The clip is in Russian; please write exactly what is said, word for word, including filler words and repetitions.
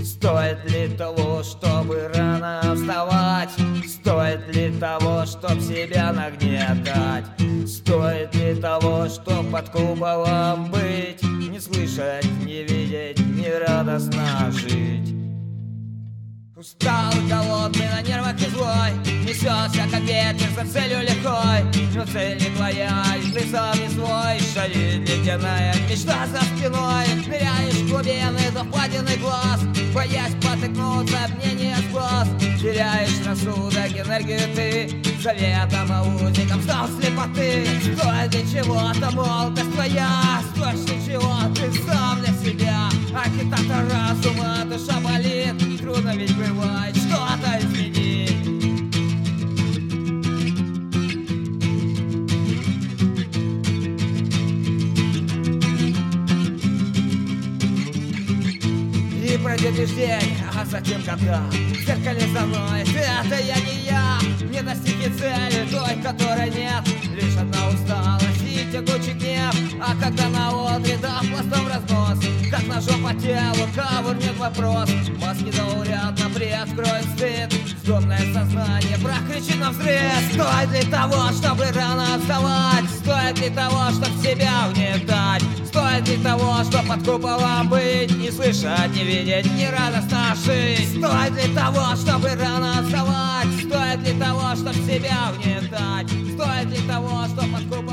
Стоит ли того, чтобы рано вставать? Стоит ли того, чтоб себя нагнетать? Стоит ли того, чтоб под куполом быть? Не слышать, не видеть, не радостно жить. Устал, голодный, на нервах и злой, несется, как ветер, за целью легкой. Но цель не твоя, и ты сам не свой. Шалит ледяная мечта за спиной. Ныряешь глубины до впадины глаз, боясь потыкнуться об мнение глаз. Теряешь рассудок, энергию ты, заветом и узником стал слепоты. Стоит для чего-то молодость твоя, стоишь для чего ты сам для себя. Агитатор разума, душа болит, трудно ведь бывает что-то изменить. И пройдет лишь день, а затем когда в зеркале за мной это я не я. Не достигнет цели той, которой нет, лишь одна усталость и тягучий гнев. А когда на одре да пластом разнос, как ножом по телу ковырнет вопрос. Маски заурядно приоткроет стыд, сдомное сознание прокричит на взрыв. Стоит ли того, чтобы рано вставать? Стоит ли того, чтоб себя внедрять? Стоит ли того, чтоб под куполом быть? Не слышать, не видеть, не радостно жить. Стоит ли того, чтобы рано вставать? Стоит ли того, чтоб себя внедрять? Стоит ли того, чтоб под куполом